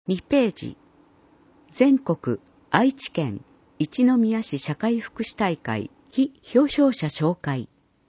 2ページ、全国愛知県一宮市社会福祉大会非表彰者紹介。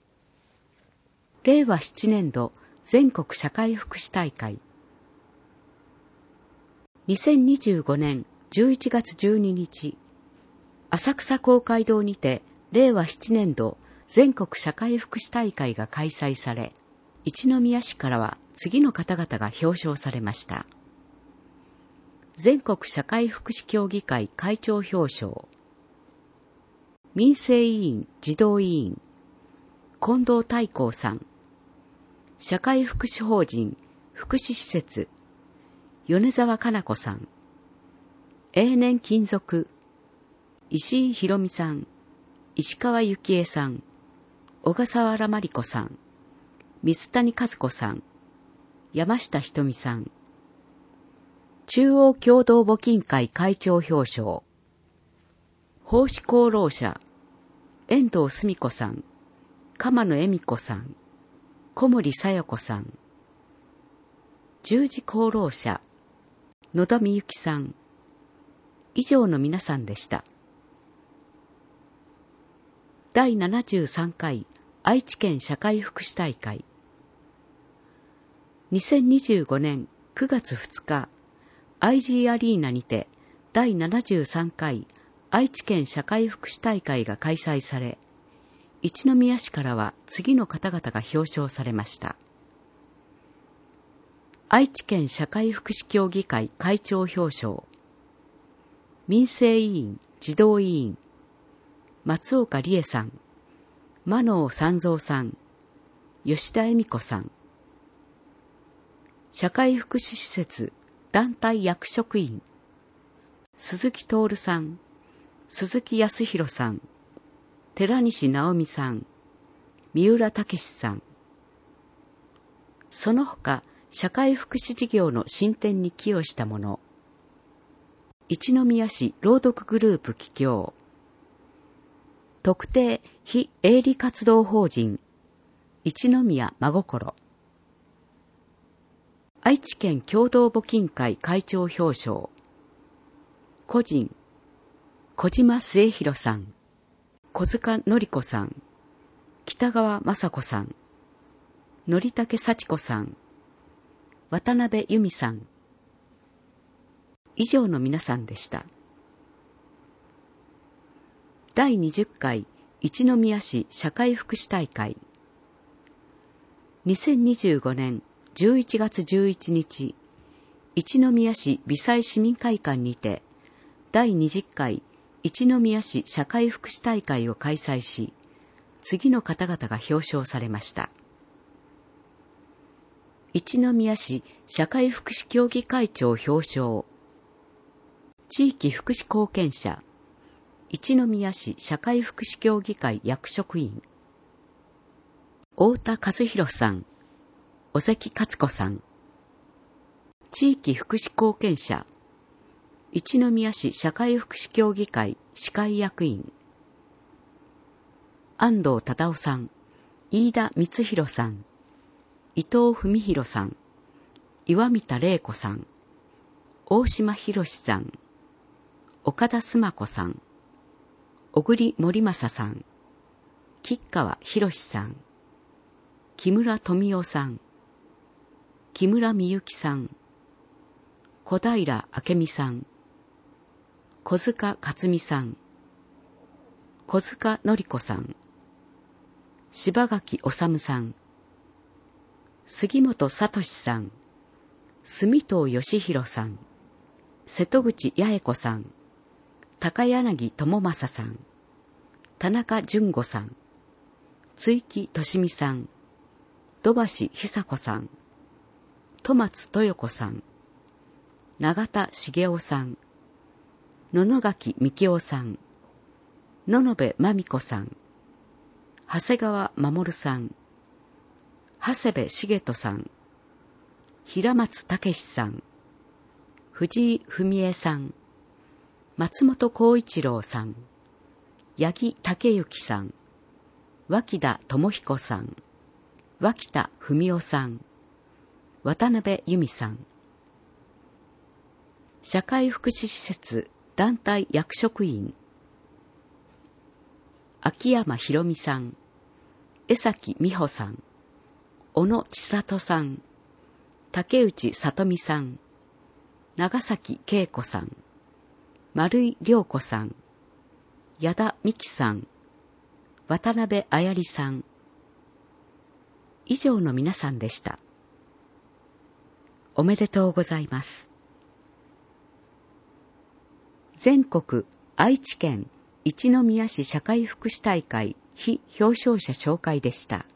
令和7年度全国社会福祉大会。2025年11月12日、浅草公会堂にて令和7年度全国社会福祉大会が開催され、一宮市からは次の方々が表彰されました。全国社会福祉協議会会長表彰。民生委員児童委員、近藤太閤さん。社会福祉法人福祉施設、米沢かな子さん。永年勤続、石井博美さん、石川幸恵さん、小笠原真理子さん、水谷和子さん、山下ひとみさん。中央共同募金会会長表彰。奉仕功労者、遠藤澄子さん、鎌野恵美子さん、小森小夜子さん。十字功労者、野田美幸さん。以上の皆さんでした。第73回愛知県社会福祉大会。2025年9月2日、IG アリーナにて第73回愛知県社会福祉大会が開催され、一宮市からは次の方々が表彰されました。愛知県社会福祉協議会会長表彰。民生委員児童委員、松岡理恵さん、真能三蔵さん、吉田恵美子さん。社会福祉施設団体役職員、鈴木徹さん、鈴木康弘さん、寺西直美さん、三浦武さん。その他、社会福祉事業の進展に寄与したもの。一宮市朗読グループ企業。特定非営利活動法人、一宮真心。愛知県共同募金会会長表彰。個人、小島末広さん、小塚典子さん、北川雅子さん、則武幸子さん、渡辺由美さん。以上の皆さんでした。第20回一宮市社会福祉大会。2025年11月11日、一宮市美西市民会館にて第20回一宮市社会福祉大会を開催し、次の方々が表彰されました。一宮市社会福祉協議会長表彰。地域福祉貢献者、一宮市社会福祉協議会役職員。太田和弘さん、尾関勝子さん。地域福祉貢献者、一宮市社会福祉協議会司会役員。安藤忠夫さん、飯田光弘さん、伊藤文弘さん、岩見田玲子さん、大島博さん、岡田須磨子さん、小栗森正さん、吉川博さん、木村富夫さん、木村美幸さん、小平明美さん、小塚克美さん、小塚典子さん、柴垣治さん、杉本聡さん、住藤義弘さん、瀬戸口八重子さん、高柳智正さん、田中淳吾さん、追木俊美さん、土橋久子さん、戸松豊子さん、永田茂雄さん、野々垣幹夫さん、野々部真美子さん、長谷川守さん、長谷部茂人さん、平松武さん、藤井文江さん、松本幸一郎さん、八木武之さん、脇田智彦さん、脇田文夫さん、渡辺由美さん。 社会福祉施設団体役職員、秋山博美さん、江崎美穂さん、小野千里さん、竹内里美さん、長崎恵子さん、丸井良子さん、矢田美希さん、渡辺彩里さん、以上の皆さんでした。おめでとうございます。全国愛知県一宮市社会福祉大会非表彰者紹介でした。